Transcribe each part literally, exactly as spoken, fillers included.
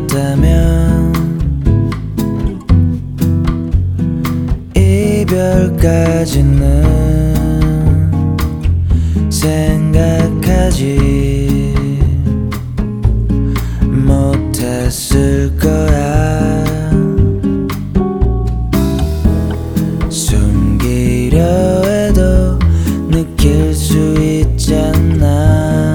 같다면 이별까지는 생각하지 못했을 거야. 숨기려 해도 느낄 수 있잖아.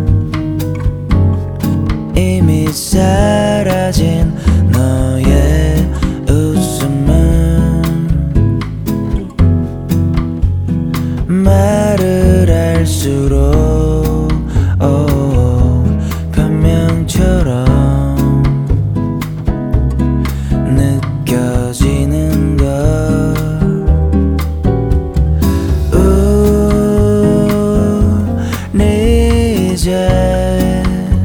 이미 사라진 너의 웃음은 말을 할수록 oh, 변명처럼 느껴지는 걸. 우리 이제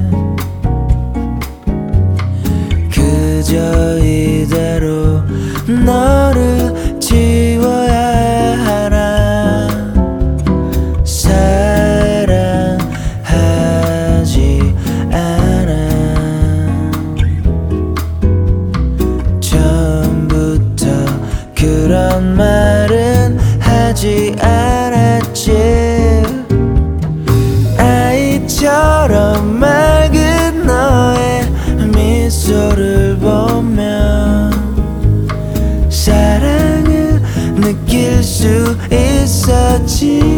그저 이대로 너를 지워야 하나. 사랑하지 않아. 처음부터 그런 말은 하지 않았지. 아이처럼 맑은 너의 미소를 보면 사랑을 느낄 수 있었지.